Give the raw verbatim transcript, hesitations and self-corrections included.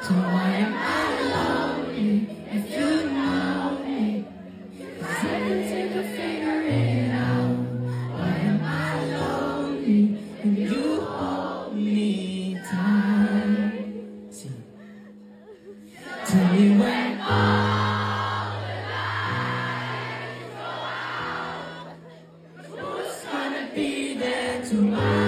So why am I lonely if you know me? 'Cause I can take a figure it out. Why am I lonely when you hold me tight? See. Tell me when all the lights go out, who's gonna be there tomorrow?